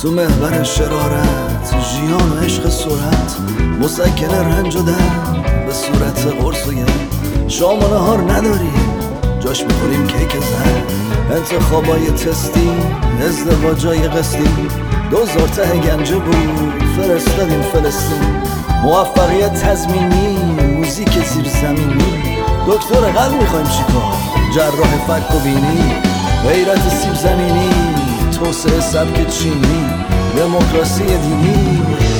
تو محور شرارت، ژیان و عشق سرعت، مسکن رنج و درد به صورت قرص و گرد. شام و نهار نداریم، جاش میخوریم کیک زرد. انتخابای تستی، ازدواجای قسطی، 2000 ته گنجه بود فرستادیم فلسطین. موفقیت تضمینی، موزیک زیر زمینی، دکتر قلب میخوایم چیکار، جراح فک و بینی. غیرت سیب زمینی، توسعه سبک چینی، دموکراسی دینی.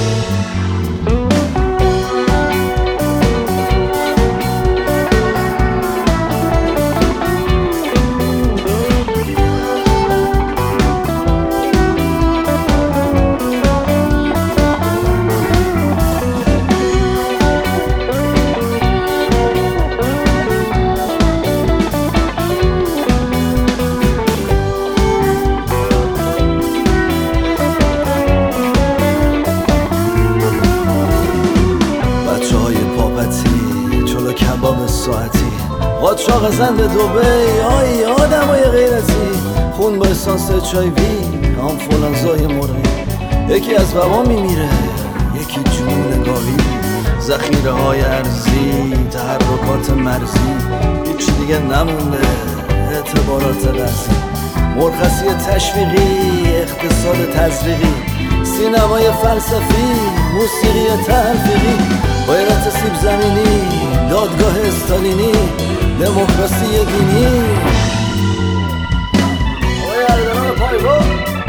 کباب ساعتی، قاچاق زند دبی، آی آدمای غیرتی. خون با اسانس HIV، آنفولانزای مرغی. یکی از وبا میمیره، یکی جنون گاوی. ذخیره های ارزی، تحرکات مرزی، هیچی دیگه نمونده، اعتبارات قرضی. مرخصی تشویقی، اقتصاد تزریقی، سینمای فلسفی، موسیقی تلفیقی. غیرت سیب زمینی، دادگاه استالینی، دموکراسی دینی. آقای اردلان پایگاه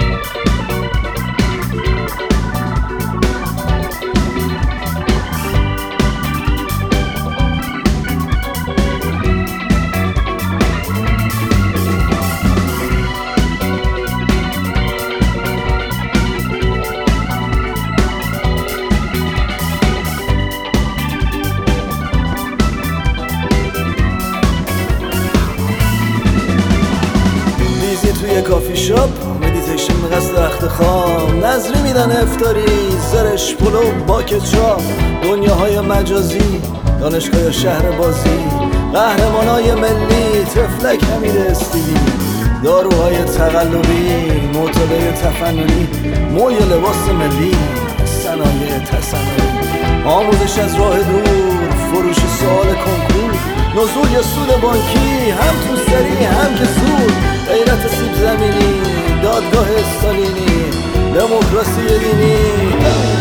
توی کافی شاپ، مدیتیشن قصد رخت خواب، نظری میدن افطاری، زرش پلو با کچاپ. دنیاهای مجازی، دانشگاه یا شهر بازی، قهرمانای ملی، تفلک امیر استیلی. داروهای تقلبی، مطالعه تفننی، موی لباس ملی، صنایع تصنعی. آموزش از راه دور، فروش سوال کنکور، نزول یا سود بانکی، هم تو سری هم که سود. غیرت سیب زمینی، دادگاه استالینی، دموکراسی دینی.